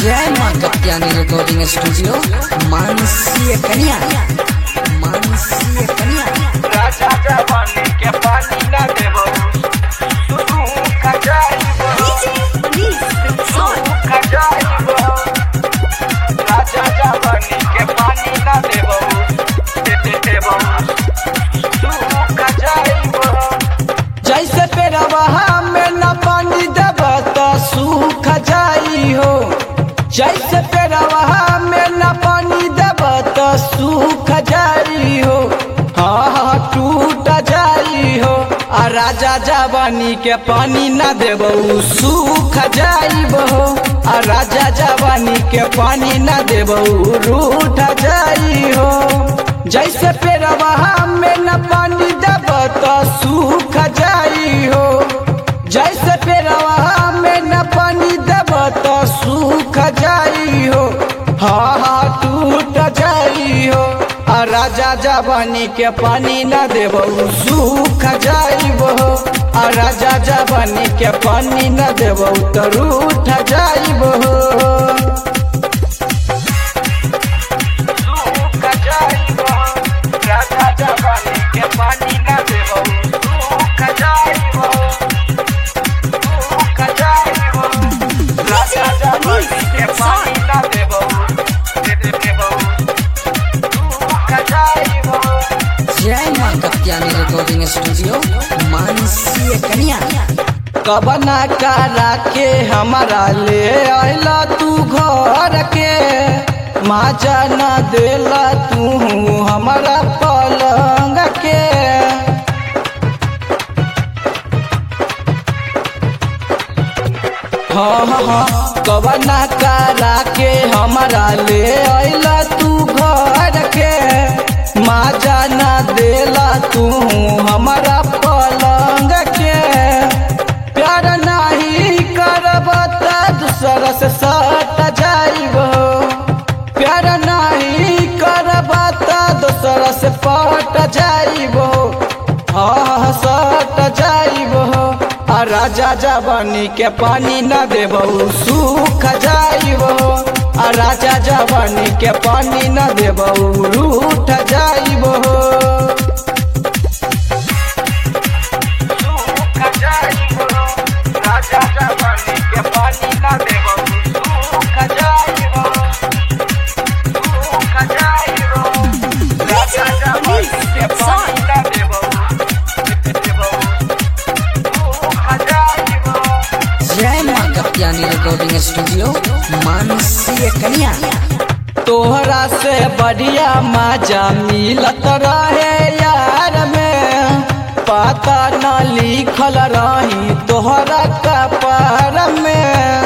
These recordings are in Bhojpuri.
जय मां कत्यानी रिकॉर्डिंग स्टूडियो मानसी कन्या राजा जवानी के पानी ना देबो तू खजाइबो खजाइबो राजा जवानी के पानी ना देबो देबो तू खजाइबो जैसे पेड़वा में न पानी देब तो सूख जाई हो। जैसे पेड़वा में न पानी देब तो सूख जाई हो। हाँ टूट जाई हो। आ राजा जवानी के पानी न देब सूख जाइब हो। आ राजा जवानी के पानी न देब रूठ जाई हो। जैसे पेड़वा में न पानी देब तो सूख जाई हो। जैसे पेड़वा में न पानी देब तो सूख जाई हो। हाँ टूट जाई हो। आ राजा जवानी के पानी न देब सूख जाइब हो। आ राजा जवानी के पानी न देब तो रूठ जाइब हो। राजा जवानी के पानी ना देबो तू खजाइबो राजा जवानी के पानी ना देबो देबो तू खजाइबो जय मां कत्यानी रिकॉर्डिंग स्टूडियो मानसी कन्या कबना करा के हमारा ले आइला तू घर के माजा न देला तू हमारा पलंग के। हाँ कबना करा के हमारा ले आइला तू घर के माजा न देला तू हमारा पलंग के। प्यार नहीं करब त दूसरा से सट जाइब। प्यार नहीं करब त दूसरा से पट जाइब। हाँ सट जाइब। आ राजा जवानी के पानी न देब सूख जाइब। आ राजा जवानी के पानी न देब रूठ जाइब। राजा जवानी के पानी ना देबो तू खजाइबो राजा जवानी के पानी ना देबो देबो तू खजाइबो जय मां कत्यानी रिकॉर्डिंग स्टूडियो मानसी कन्या तोहरा से बढ़िया मजा मिलत रहे यार में पता न लिखल रही तोहरा कपार में।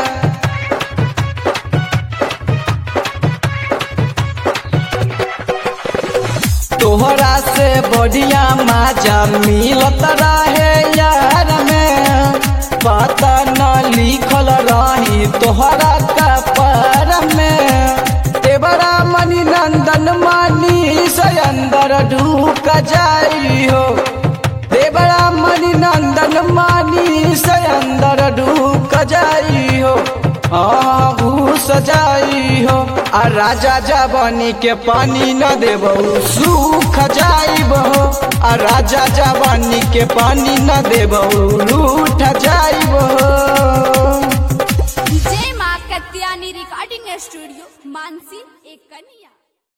तोहरा से बढ़िया मजा मिलत रहे यार में पता न लिखल रही तोहरा कपार में। तेबरा मणि नंदन मानी से अंदर ढूक जाई हो। देवरा मणि नंदन मानी से अंदर ढूक जाई हो। हाँ घुस जाई हो। आ राजा जवानी के पानी न देब सूख जाइब हो। आ राजा जवानी के पानी न देब रूठ जाइब हो। जय मां कत्यानी रिकॉर्डिंग स्टूडियो मानसी कन्या।